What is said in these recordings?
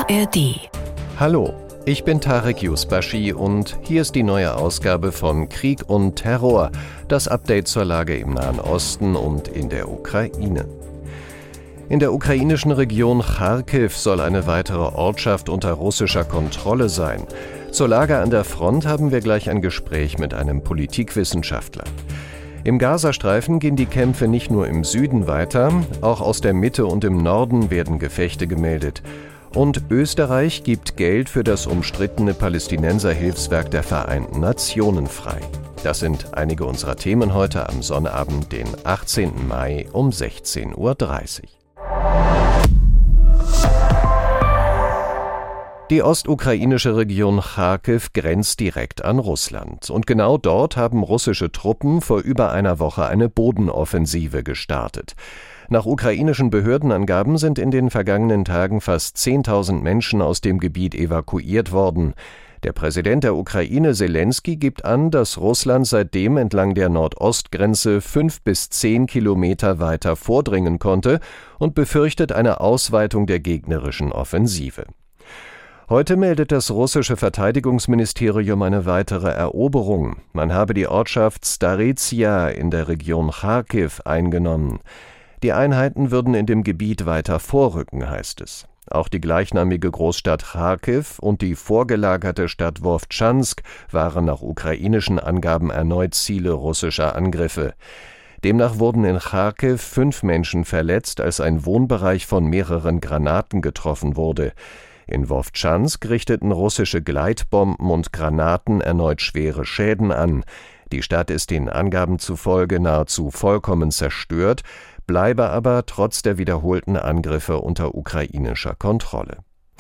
ARD. Hallo, ich bin Tarek Yusbashi und hier ist die neue Ausgabe von Krieg und Terror, das Update zur Lage im Nahen Osten und in der Ukraine. In der ukrainischen Region Charkiw soll eine weitere Ortschaft unter russischer Kontrolle sein. Zur Lage an der Front haben wir gleich ein Gespräch mit einem Politikwissenschaftler. Im Gazastreifen gehen die Kämpfe nicht nur im Süden weiter, auch aus der Mitte und im Norden werden Gefechte gemeldet. Und Österreich gibt Geld für das umstrittene Palästinenserhilfswerk der Vereinten Nationen frei. Das sind einige unserer Themen heute am Sonnabend, den 18. Mai um 16:30 Uhr. Die ostukrainische Region Charkiw grenzt direkt an Russland. Und genau dort haben russische Truppen vor über einer Woche eine Bodenoffensive gestartet. Nach ukrainischen Behördenangaben sind in den vergangenen Tagen fast 10.000 Menschen aus dem Gebiet evakuiert worden. Der Präsident der Ukraine, Selensky, gibt an, dass Russland seitdem entlang der Nordostgrenze 5 bis 10 Kilometer weiter vordringen konnte und befürchtet eine Ausweitung der gegnerischen Offensive. Heute meldet das russische Verteidigungsministerium eine weitere Eroberung. Man habe die Ortschaft Starizhia in der Region Charkiw eingenommen. Die Einheiten würden in dem Gebiet weiter vorrücken, heißt es. Auch die gleichnamige Großstadt Charkiw und die vorgelagerte Stadt Wowtschansk waren nach ukrainischen Angaben erneut Ziele russischer Angriffe. Demnach wurden in Charkiw 5 Menschen verletzt, als ein Wohnbereich von mehreren Granaten getroffen wurde. In Wowtschansk richteten russische Gleitbomben und Granaten erneut schwere Schäden an. Die Stadt ist den Angaben zufolge nahezu vollkommen zerstört, bleibe aber trotz der wiederholten Angriffe unter ukrainischer Kontrolle.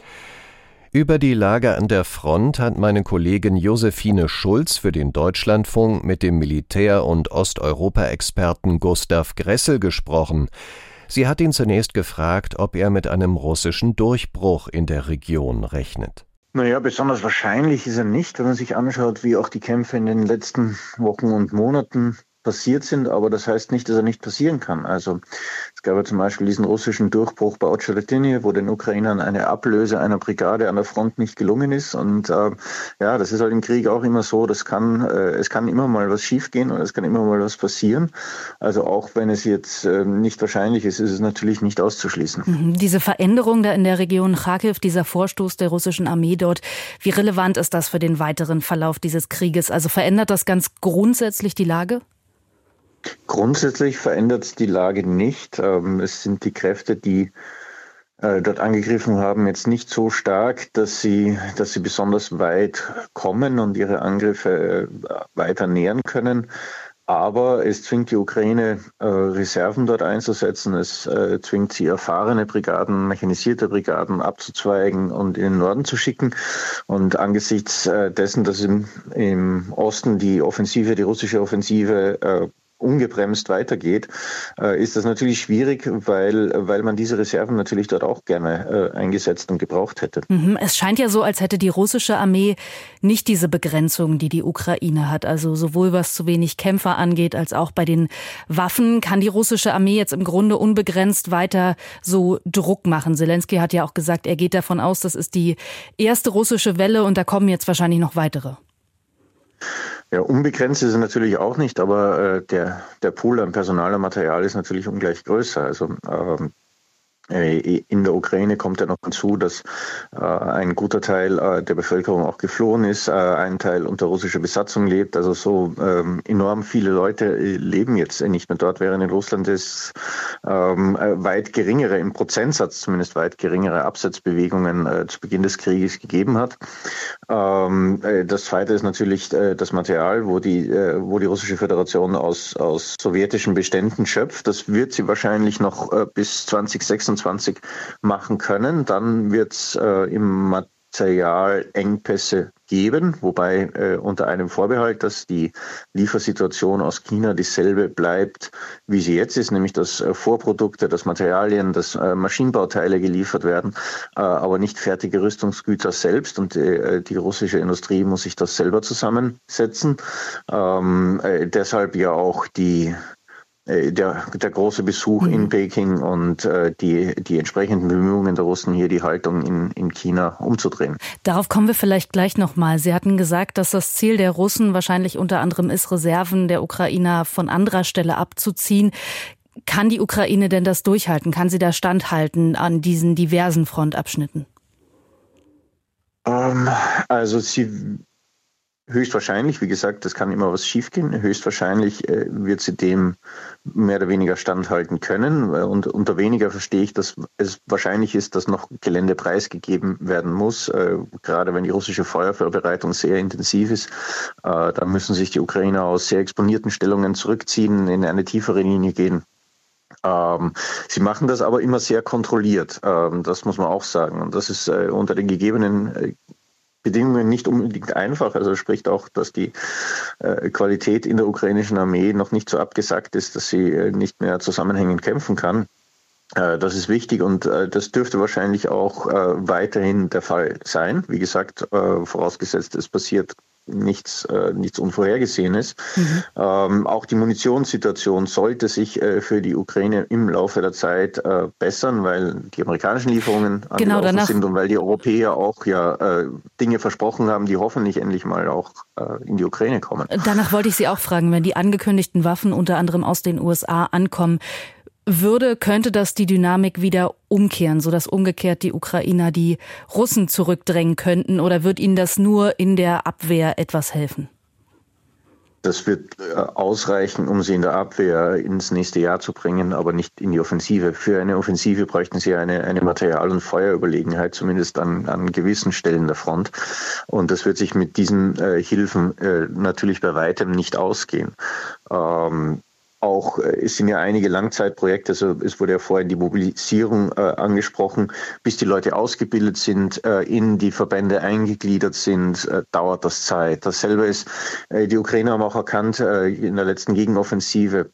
Über die Lage an der Front hat meine Kollegin Josephine Schulz für den Deutschlandfunk mit dem Militär- und Osteuropa-Experten Gustav Gressel gesprochen. Sie hat ihn zunächst gefragt, ob er mit einem russischen Durchbruch in der Region rechnet. Naja, besonders wahrscheinlich ist er nicht, wenn man sich anschaut, wie auch die Kämpfe in den letzten Wochen und Monaten passiert sind, aber das heißt nicht, dass er nicht passieren kann. Also es gab ja zum Beispiel diesen russischen Durchbruch bei Otschaltynje, wo den Ukrainern eine Ablöse einer Brigade an der Front nicht gelungen ist. Und das ist halt im Krieg auch immer so, es kann immer mal was schiefgehen und es kann immer mal was passieren. Also auch wenn es jetzt nicht wahrscheinlich ist, ist es natürlich nicht auszuschließen. Diese Veränderung da in der Region Charkiw, dieser Vorstoß der russischen Armee dort, wie relevant ist das für den weiteren Verlauf dieses Krieges? Also verändert das ganz grundsätzlich die Lage? Grundsätzlich verändert es die Lage nicht. Es sind die Kräfte, die dort angegriffen haben, jetzt nicht so stark, dass sie besonders weit kommen und ihre Angriffe weiter nähern können. Aber es zwingt die Ukraine, Reserven dort einzusetzen. Es zwingt sie, erfahrene Brigaden, mechanisierte Brigaden abzuzweigen und in den Norden zu schicken. Und angesichts dessen, dass im Osten die russische Offensive ungebremst weitergeht, ist das natürlich schwierig, weil man diese Reserven natürlich dort auch gerne eingesetzt und gebraucht hätte. Es scheint ja so, als hätte die russische Armee nicht diese Begrenzung, die die Ukraine hat. Also sowohl was zu wenig Kämpfer angeht, als auch bei den Waffen kann die russische Armee jetzt im Grunde unbegrenzt weiter so Druck machen. Zelensky hat ja auch gesagt, er geht davon aus, das ist die erste russische Welle und da kommen jetzt wahrscheinlich noch weitere. Ja, unbegrenzt ist es natürlich auch nicht, aber der Pool an Personal und Material ist natürlich ungleich größer. Also in der Ukraine kommt ja noch hinzu, dass ein guter Teil der Bevölkerung auch geflohen ist, ein Teil unter russischer Besatzung lebt. Also so enorm viele Leute leben jetzt nicht mehr dort, während in Russland es weit geringere, im Prozentsatz zumindest weit geringere Absetzbewegungen zu Beginn des Krieges gegeben hat. Das Zweite ist natürlich das Material, wo die russische Föderation aus sowjetischen Beständen schöpft. Das wird sie wahrscheinlich noch bis 2026 machen können. Dann wird es im Materialengpässe geben, wobei unter einem Vorbehalt, dass die Liefersituation aus China dieselbe bleibt, wie sie jetzt ist, nämlich dass Vorprodukte, dass Materialien, dass Maschinenbauteile geliefert werden, aber nicht fertige Rüstungsgüter selbst, und die russische Industrie muss sich das selber zusammensetzen. Deshalb ja auch die der große Besuch in Peking und die entsprechenden Bemühungen der Russen, hier die Haltung in China umzudrehen. Darauf kommen wir vielleicht gleich nochmal. Sie hatten gesagt, dass das Ziel der Russen wahrscheinlich unter anderem ist, Reserven der Ukrainer von anderer Stelle abzuziehen. Kann die Ukraine denn das durchhalten? Kann sie da standhalten an diesen diversen Frontabschnitten? Also sie höchstwahrscheinlich, wie gesagt, das kann immer was schiefgehen, höchstwahrscheinlich wird sie dem mehr oder weniger standhalten können. Und unter weniger verstehe ich, dass es wahrscheinlich ist, dass noch Gelände preisgegeben werden muss, gerade wenn die russische Feuervorbereitung sehr intensiv ist. Da müssen sich die Ukrainer aus sehr exponierten Stellungen zurückziehen, in eine tiefere Linie gehen. Sie machen das aber immer sehr kontrolliert, das muss man auch sagen. Und das ist unter den gegebenen Bedingungen nicht unbedingt einfach. Also spricht auch, dass die Qualität in der ukrainischen Armee noch nicht so abgesackt ist, dass sie nicht mehr zusammenhängend kämpfen kann. Das ist wichtig und das dürfte wahrscheinlich auch weiterhin der Fall sein. Wie gesagt, vorausgesetzt, es passiert nichts Unvorhergesehenes. Auch die Munitionssituation sollte sich für die Ukraine im Laufe der Zeit bessern, weil die amerikanischen Lieferungen angelaufen sind und weil die Europäer auch Dinge versprochen haben, die hoffentlich endlich mal auch in die Ukraine kommen. Danach wollte ich Sie auch fragen, wenn die angekündigten Waffen unter anderem aus den USA ankommen, könnte das die Dynamik wieder umkehren, sodass umgekehrt die Ukrainer die Russen zurückdrängen könnten, oder wird ihnen das nur in der Abwehr etwas helfen? Das wird ausreichen, um sie in der Abwehr ins nächste Jahr zu bringen, aber nicht in die Offensive. Für eine Offensive bräuchten sie eine Material- und Feuerüberlegenheit, zumindest an gewissen Stellen der Front. Und das wird sich mit diesen Hilfen natürlich bei weitem nicht ausgehen. Es sind ja einige Langzeitprojekte, also es wurde ja vorhin die Mobilisierung angesprochen. Bis die Leute ausgebildet sind, in die Verbände eingegliedert sind, dauert das Zeit. Dasselbe ist, die Ukrainer haben auch erkannt in der letzten Gegenoffensive,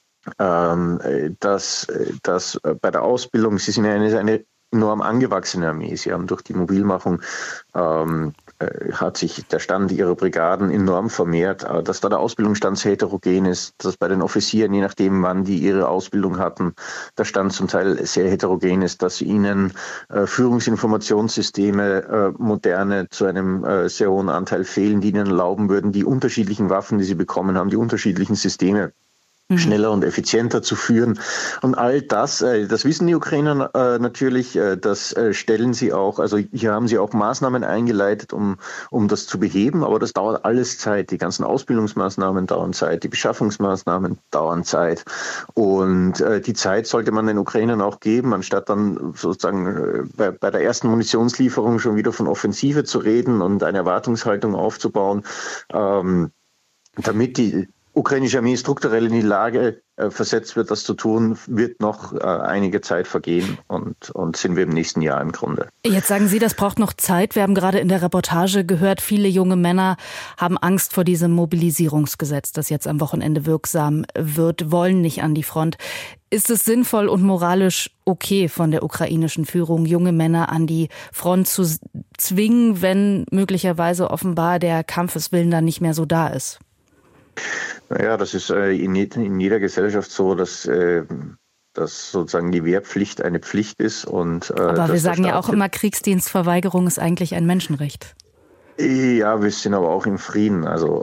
dass bei der Ausbildung, sie sind ja eine enorm angewachsene Armee. Sie haben durch die Mobilmachung hat sich der Stand ihrer Brigaden enorm vermehrt, dass da der Ausbildungsstand sehr heterogen ist, dass bei den Offizieren, je nachdem wann die ihre Ausbildung hatten, der Stand zum Teil sehr heterogen ist, dass ihnen Führungsinformationssysteme, moderne, zu einem sehr hohen Anteil fehlen, die ihnen erlauben würden, die unterschiedlichen Waffen, die sie bekommen haben, die unterschiedlichen Systeme schneller und effizienter zu führen. Und all das, das wissen die Ukrainer natürlich, das stellen sie auch, also hier haben sie auch Maßnahmen eingeleitet, um das zu beheben, aber das dauert alles Zeit. Die ganzen Ausbildungsmaßnahmen dauern Zeit, die Beschaffungsmaßnahmen dauern Zeit. Und die Zeit sollte man den Ukrainern auch geben, anstatt dann sozusagen bei der ersten Munitionslieferung schon wieder von Offensive zu reden und eine Erwartungshaltung aufzubauen, damit die ukrainische Armee strukturell in die Lage versetzt wird, das zu tun, wird noch einige Zeit vergehen und sind wir im nächsten Jahr im Grunde. Jetzt sagen Sie, das braucht noch Zeit. Wir haben gerade in der Reportage gehört, viele junge Männer haben Angst vor diesem Mobilisierungsgesetz, das jetzt am Wochenende wirksam wird, wollen nicht an die Front. Ist es sinnvoll und moralisch okay von der ukrainischen Führung, junge Männer an die Front zu zwingen, wenn möglicherweise offenbar der Kampfeswillen dann nicht mehr so da ist? Naja, das ist in jeder Gesellschaft so, dass sozusagen die Wehrpflicht eine Pflicht ist. Aber wir sagen ja auch immer, Kriegsdienstverweigerung ist eigentlich ein Menschenrecht. Ja, wir sind aber auch im Frieden. Also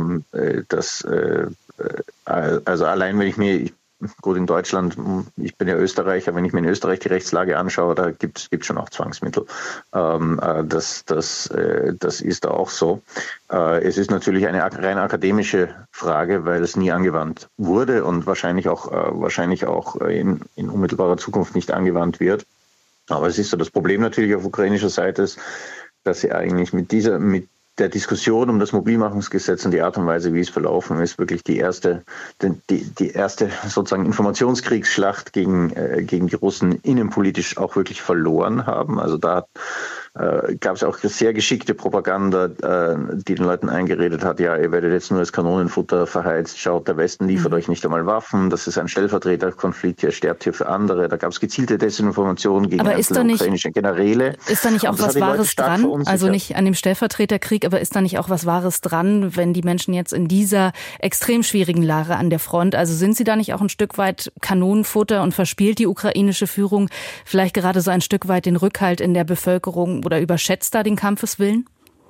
allein wenn ich mir... Gut, in Deutschland, ich bin ja Österreicher, wenn ich mir in Österreich die Rechtslage anschaue, da gibt es schon auch Zwangsmittel. Das ist da auch so. Es ist natürlich eine rein akademische Frage, weil es nie angewandt wurde und wahrscheinlich auch in unmittelbarer Zukunft nicht angewandt wird. Aber es ist so, das Problem natürlich auf ukrainischer Seite ist, dass sie eigentlich mit der Diskussion um das Mobilmachungsgesetz und die Art und Weise, wie es verlaufen ist, wirklich die erste sozusagen Informationskriegsschlacht gegen die Russen innenpolitisch auch wirklich verloren haben. Also da gab es auch sehr geschickte Propaganda, die den Leuten eingeredet hat, ja, ihr werdet jetzt nur als Kanonenfutter verheizt, schaut, der Westen liefert euch nicht einmal Waffen, das ist ein Stellvertreterkonflikt, ihr sterbt hier für andere. Da gab es gezielte Desinformationen gegen einzelne ukrainische Generäle. Ist da nicht auch was Wahres dran? Also nicht an dem Stellvertreterkrieg, aber ist da nicht auch was Wahres dran, wenn die Menschen jetzt in dieser extrem schwierigen Lage an der Front, also sind sie da nicht auch ein Stück weit Kanonenfutter und verspielt die ukrainische Führung vielleicht gerade so ein Stück weit den Rückhalt in der Bevölkerung oder überschätzt da den Kampfeswillen?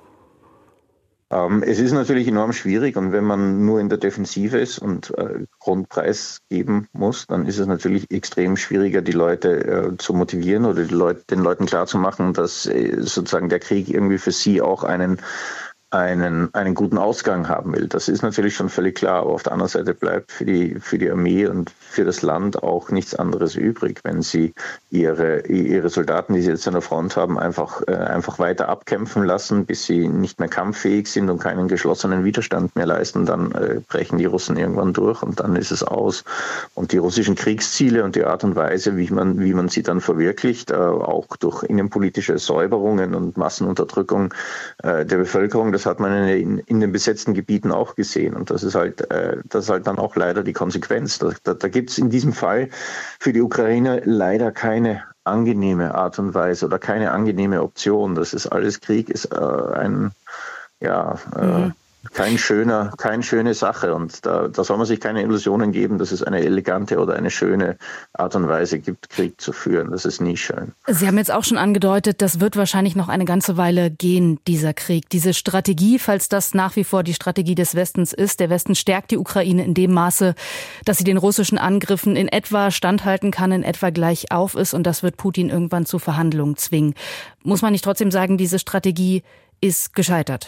Es ist natürlich enorm schwierig und wenn man nur in der Defensive ist und Grundpreis geben muss, dann ist es natürlich extrem schwieriger, die Leute zu motivieren oder den Leuten klarzumachen, dass sozusagen der Krieg irgendwie für sie auch einen guten Ausgang haben will. Das ist natürlich schon völlig klar, aber auf der anderen Seite bleibt für die Armee und für das Land auch nichts anderes übrig, wenn sie ihre Soldaten, die sie jetzt an der Front haben, einfach weiter abkämpfen lassen, bis sie nicht mehr kampffähig sind und keinen geschlossenen Widerstand mehr leisten, dann brechen die Russen irgendwann durch und dann ist es aus. Und die russischen Kriegsziele und die Art und Weise, wie man sie dann verwirklicht, auch durch innenpolitische Säuberungen und Massenunterdrückung der Bevölkerung, das hat man in den besetzten Gebieten auch gesehen. Und das ist halt dann auch leider die Konsequenz. Da gibt es in diesem Fall für die Ukraine leider keine angenehme Art und Weise oder keine angenehme Option. Das ist alles Krieg, ist keine schöne Sache. Und da soll man sich keine Illusionen geben, dass es eine elegante oder eine schöne Art und Weise gibt, Krieg zu führen. Das ist nie schön. Sie haben jetzt auch schon angedeutet, das wird wahrscheinlich noch eine ganze Weile gehen, dieser Krieg. Diese Strategie, falls das nach wie vor die Strategie des Westens ist, der Westen stärkt die Ukraine in dem Maße, dass sie den russischen Angriffen in etwa standhalten kann, in etwa gleich auf ist. Und das wird Putin irgendwann zu Verhandlungen zwingen. Muss man nicht trotzdem sagen, diese Strategie ist gescheitert?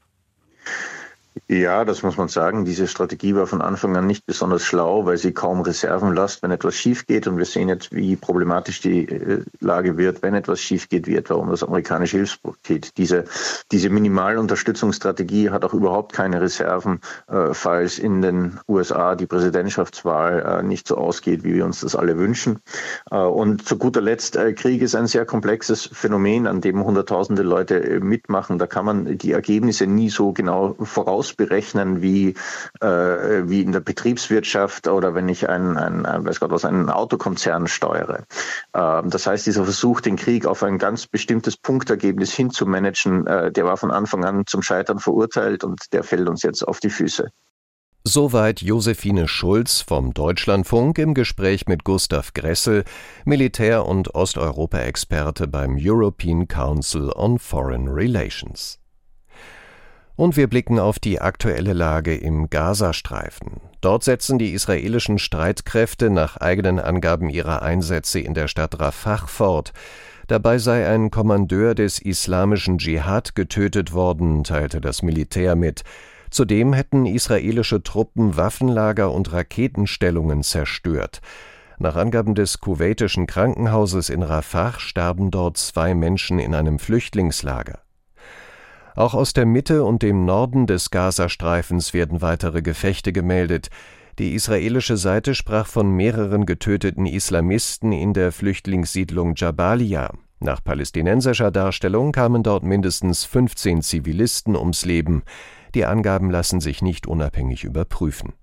Ja, das muss man sagen. Diese Strategie war von Anfang an nicht besonders schlau, weil sie kaum Reserven lässt, wenn etwas schief geht. Und wir sehen jetzt, wie problematisch die Lage wird, wenn etwas schief geht, wie etwa um das amerikanische Hilfspaket. Diese Minimalunterstützungsstrategie hat auch überhaupt keine Reserven, falls in den USA die Präsidentschaftswahl nicht so ausgeht, wie wir uns das alle wünschen. Und zu guter Letzt, Krieg ist ein sehr komplexes Phänomen, an dem hunderttausende Leute mitmachen. Da kann man die Ergebnisse nie so genau vorausberechnen wie in der Betriebswirtschaft oder wenn ich einen Autokonzern steuere. Das heißt, dieser Versuch, den Krieg auf ein ganz bestimmtes Punktergebnis hinzumanagen, der war von Anfang an zum Scheitern verurteilt und der fällt uns jetzt auf die Füße. Soweit Josephine Schulz vom Deutschlandfunk im Gespräch mit Gustav Gressel, Militär- und Osteuropa-Experte beim European Council on Foreign Relations. Und wir blicken auf die aktuelle Lage im Gazastreifen. Dort setzen die israelischen Streitkräfte nach eigenen Angaben ihre Einsätze in der Stadt Rafah fort. Dabei sei ein Kommandeur des islamischen Dschihad getötet worden, teilte das Militär mit. Zudem hätten israelische Truppen Waffenlager und Raketenstellungen zerstört. Nach Angaben des kuwaitischen Krankenhauses in Rafah starben dort 2 Menschen in einem Flüchtlingslager. Auch aus der Mitte und dem Norden des Gazastreifens werden weitere Gefechte gemeldet. Die israelische Seite sprach von mehreren getöteten Islamisten in der Flüchtlingssiedlung Jabalia. Nach palästinensischer Darstellung kamen dort mindestens 15 Zivilisten ums Leben. Die Angaben lassen sich nicht unabhängig überprüfen.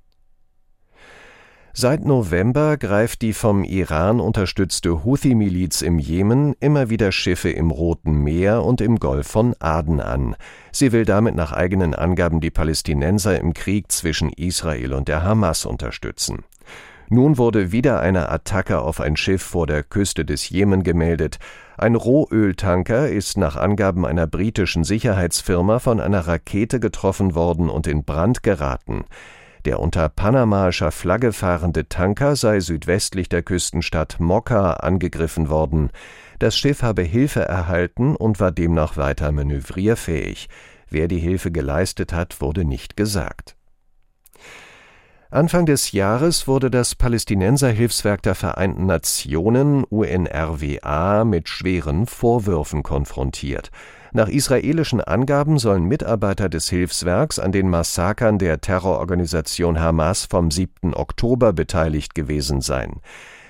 Seit November greift die vom Iran unterstützte Houthi-Miliz im Jemen immer wieder Schiffe im Roten Meer und im Golf von Aden an. Sie will damit nach eigenen Angaben die Palästinenser im Krieg zwischen Israel und der Hamas unterstützen. Nun wurde wieder eine Attacke auf ein Schiff vor der Küste des Jemen gemeldet. Ein Rohöltanker ist nach Angaben einer britischen Sicherheitsfirma von einer Rakete getroffen worden und in Brand geraten. Der unter panamaischer Flagge fahrende Tanker sei südwestlich der Küstenstadt Mokka angegriffen worden. Das Schiff habe Hilfe erhalten und war demnach weiter manövrierfähig. Wer die Hilfe geleistet hat, wurde nicht gesagt. Anfang des Jahres wurde das Palästinenserhilfswerk der Vereinten Nationen, UNRWA, mit schweren Vorwürfen konfrontiert. Nach israelischen Angaben sollen Mitarbeiter des Hilfswerks an den Massakern der Terrororganisation Hamas vom 7. Oktober beteiligt gewesen sein.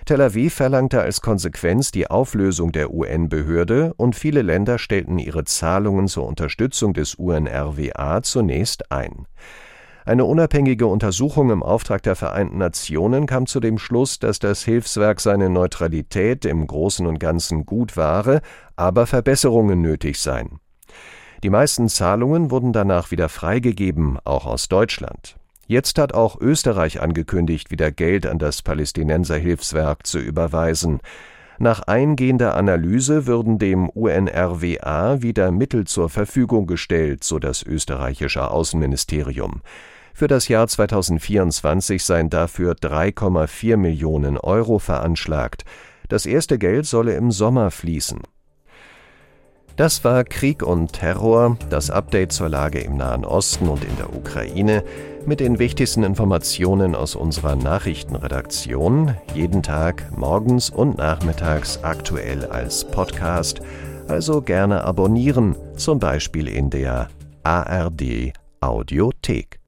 Tel Aviv verlangte als Konsequenz die Auflösung der UN-Behörde und viele Länder stellten ihre Zahlungen zur Unterstützung des UNRWA zunächst ein. Eine unabhängige Untersuchung im Auftrag der Vereinten Nationen kam zu dem Schluss, dass das Hilfswerk seine Neutralität im Großen und Ganzen gut wahre, aber Verbesserungen nötig seien. Die meisten Zahlungen wurden danach wieder freigegeben, auch aus Deutschland. Jetzt hat auch Österreich angekündigt, wieder Geld an das Palästinenserhilfswerk zu überweisen. Nach eingehender Analyse würden dem UNRWA wieder Mittel zur Verfügung gestellt, so das österreichische Außenministerium. Für das Jahr 2024 seien dafür 3,4 Millionen Euro veranschlagt. Das erste Geld solle im Sommer fließen. Das war Krieg und Terror, das Update zur Lage im Nahen Osten und in der Ukraine, mit den wichtigsten Informationen aus unserer Nachrichtenredaktion, jeden Tag morgens und nachmittags aktuell als Podcast. Also gerne abonnieren, zum Beispiel in der ARD Audiothek.